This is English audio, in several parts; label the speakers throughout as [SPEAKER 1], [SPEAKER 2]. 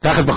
[SPEAKER 1] Somebody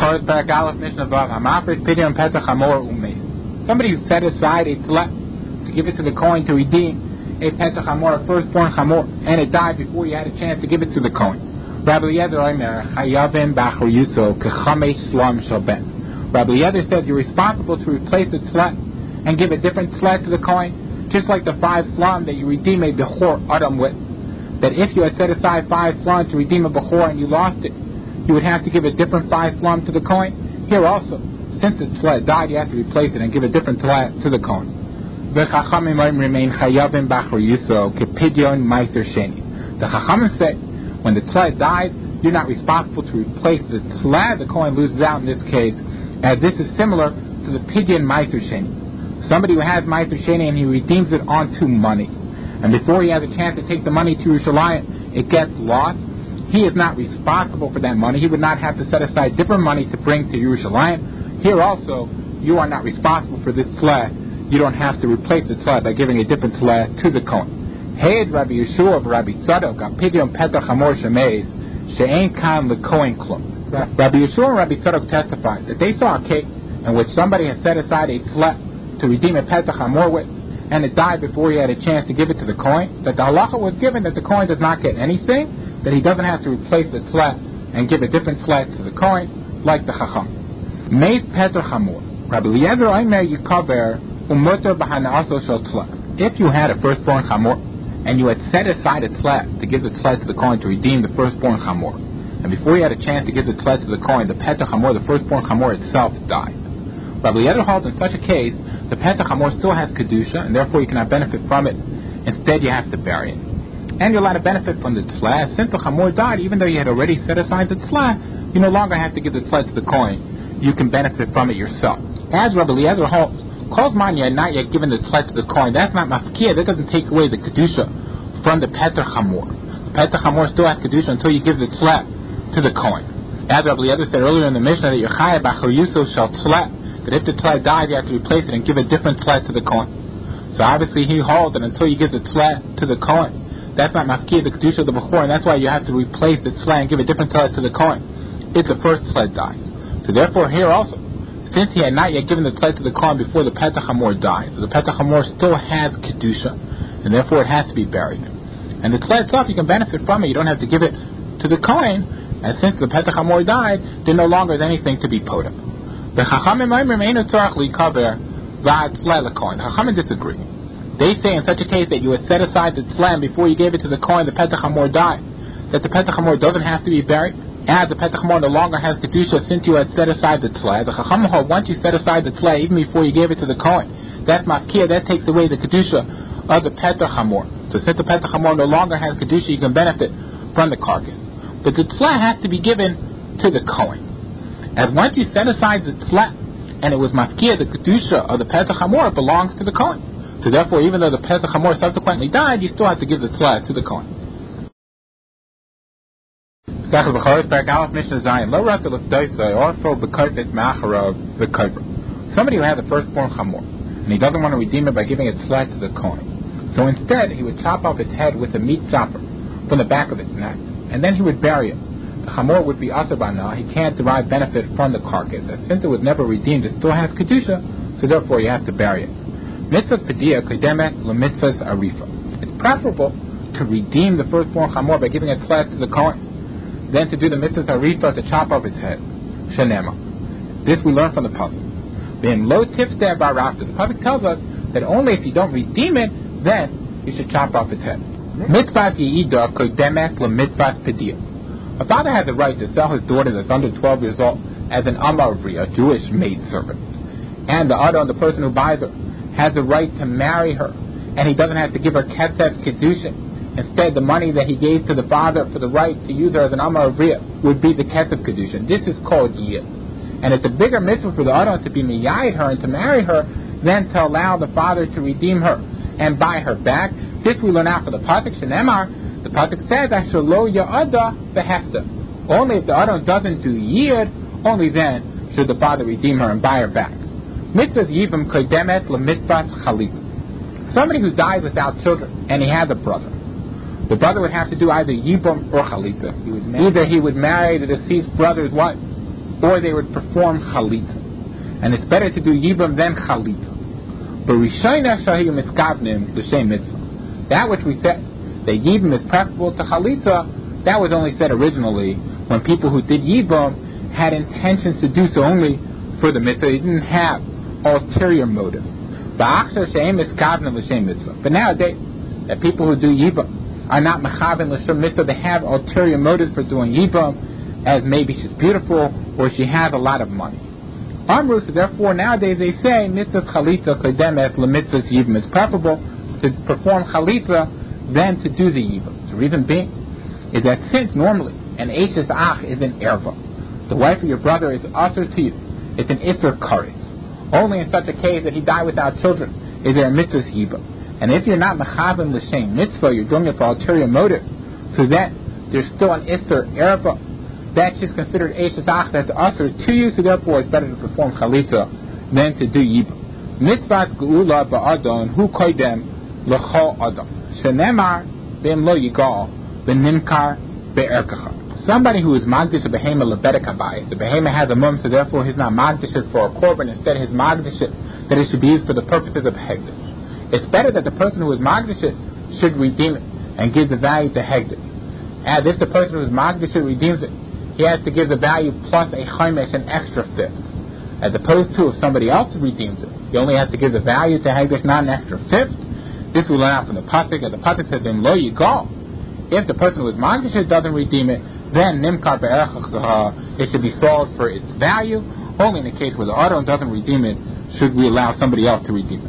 [SPEAKER 1] who set aside a tleh to give it to the Kohen to redeem a petach hamor, a firstborn hamor, and it died before you had a chance to give it to the Kohen. Rabbi Eliezer Omer chayavim b'achor yuso kechamesh shlam shel ben. Rabbi Eliezer said you're responsible to replace the tleh and give a different tleh to the Kohen, just like the 5 shlam that you redeem a bechor adam with. That if you had set aside 5 shlam to redeem a bechor and you lost it, you would have to give a different 5 shlam to the Kohen. Here also, since the tleh died, you have to replace it and give a different tleh to the Kohen. The Chachamim remain chayavim b'achor yuso kepidyon meiser sheni. The Chachamim say, when the tleh died, you're not responsible to replace the tleh the Kohen loses out in this case, as this is similar to the pidyon meiser sheni. Somebody who has meiser sheni and he redeems it onto money, and before he has a chance to take the money to Yerushalayim, it gets lost. He is not responsible for that money. He would not have to set aside different money to bring to Yerushalayim. Here also, you are not responsible for this tleh. You don't have to replace the tleh by giving a different tleh to the Kohen. Heid Rabbi Yeshua of Rabbi Tzadok apidyon petach hamor shemeis she'ein kan lekohen klum. Rabbi Yeshua and Rabbi Tzadok testified that they saw a case in which somebody had set aside a tleh to redeem a petach hamor with, and it died before he had a chance to give it to the Kohen. That the halacha was given that the Kohen does not get anything, that he doesn't have to replace the tleh and give a different tleh to the Kohen, like the Chacham. Meis petach hamor. Rabbi Eliezer Omer yikaber umuter b'hana'aso shel tleh. If you had a firstborn chamor and you had set aside a tleh to give the tleh to the Kohen to redeem the firstborn chamor, and before you had a chance to give the tleh to the Kohen, the petach hamor, the firstborn chamor itself, died. Rabbi Eliezer holds in such a case the petach hamor still has kedusha, and therefore you cannot benefit from it. Instead, you have to bury it. And you're allowed to benefit from the tleh. Since the chamor died, even though you had already set aside the tleh, you no longer have to give the tleh to the Kohen. You can benefit from it yourself. As Rabbi Eliezer holds, Kol zman you had not yet given the tleh to the Kohen, that's not mafkir. That doesn't take away the kedusha from the petach hamor. The petach hamor still has kedusha until you give the tleh to the Kohen. As Rabbi Eliezer said earlier in the Mishnah, that you're chayav b'achor yuso shel tleh, that if the tleh died, you have to replace it and give a different tleh to the Kohen. So obviously he holds that until you give the tleh to the Kohen, that's not mafkir, the kedusha of the bechor, and that's why you have to replace the tleh and give a different tleh to the Kohen. It's the first tleh dies. So therefore here also, since he had not yet given the tleh to the Kohen before the petach hamor died, so the petach hamor still has kedusha, and therefore it has to be buried. And the tleh itself, you can benefit from it. You don't have to give it to the Kohen, and since the petach hamor died, there no longer is anything to be put up. The Chachamim disagree. They say in such a case that you had set aside the tleh, and before you gave it to the Kohen, the petach hamor died, that the petach hamor doesn't have to be buried. As the petach hamor no longer has kedusha since you had set aside the tleh. The Chachamim hold, once you set aside the tleh, even before you gave it to the Kohen, that's mafkir, that takes away the kedusha of the petach hamor. So since the petach hamor no longer has kedusha, you can benefit from the carcass. But the tleh has to be given to the Kohen. As once you set aside the tleh, and it was mafkir, the kedusha of the petach hamor belongs to the Kohen. So therefore, even though the petach hamor subsequently died, you still have to give the tleh to the Kohen. Somebody who had the firstborn chamor, and he doesn't want to redeem it by giving a tleh to the Kohen. So instead, he would chop off its head with a meat chopper from the back of its neck, and then he would bury it. The chamor would be asur b'hana'ah. He can't derive benefit from the carcass, as since it was never redeemed, it still has kedusha, so therefore you have to bury it. Mitzvahs pediyah kodemet lemitzvahs arifa. It's preferable to redeem the firstborn chamor by giving a tleh to the Kohen, then to do the mitzvah arifa to chop off its head. Shenema. This we learn from the pasuk. Then lo tifteh barafta. The pasuk tells us that only if you don't redeem it, then you should chop off its head. Mitzvah ye'idah kodemet lemitzvah pediyah. A father has the right to sell his daughter that's under 12 years old as an amavri, a Jewish maidservant, and the other, the person who buys her, has the right to marry her, and he doesn't have to give her kesef kedushin. Instead, the money that he gave to the father for the right to use her as an Amar Avriya would be the kesef kedushin. This is called yid. And it's a bigger mitzvah for the Adon to be miyayid her and to marry her than to allow the father to redeem her and buy her back. This we learn out from the pasuk shenemar. The pasuk says, "Ashalo ya'ada behefta." Only if the Adon doesn't do yid, only then should the father redeem her and buy her back. Mitzvahs yibam kodemet lemitzvahs chalitza. Somebody who died without children and he had a brother. The brother would have to do either yibum or chalitza. Either he would marry the deceased brother's wife, or they would perform chalitza. And it's better to do yibam than chalitza. But rishayna shahi miskavnim l'shem mitzvah. That which we said, that yibam is preferable to chalitza, that was only said originally when people who did yibam had intentions to do so only for the mitzvah. They didn't have ulterior motives. But nowadays, that people who do yibam are not mechaven l'shem mitzvah. They have ulterior motives for doing yibam, as maybe she's beautiful or she has a lot of money. Amru, so therefore nowadays they say mitzvahs chalitza kodemes lemitzvahs yibam. It's preferable to perform chalitza than to do the yibam. The reason being is that since normally an eishes ach is an erva, the wife of your brother is usher to you. It's an isser karetz. Only in such a case that he died without children is there a mitzvah's yibam. And if you're not mechaven l'shem mitzvah, you're doing it for ulterior motive, so that there's still an isser erva. That's just considered eishes ach, that's usher to you, so therefore it's better to perform chalitza than to do yibam. Mitzvahs geula ba'adon hu koidem l'chol adam. Shenemar b'im lo yigal b'nimkar be'erkacha. Somebody who is magdish a behema lebedek habayis, the behema has a mum, so therefore he's not magdish it for a korban. Instead, he's magdish it that it should be used for the purposes of hegdish. It's better that the person who is magdish it should redeem it and give the value to hegdish. As if the person who is magdish it redeems it, he has to give the value plus a chaimesh, an extra fifth. As opposed to if somebody else redeems it, he only has to give the value to hegdish, not an extra fifth. This we learn out from the pasuk, and the pasuk says, "Then lo yigal." If the person who is magdish it doesn't redeem it, then nimkar be'erchacha, it should be sold for its value. Only in the case where the Adon doesn't redeem it should we allow somebody else to redeem it.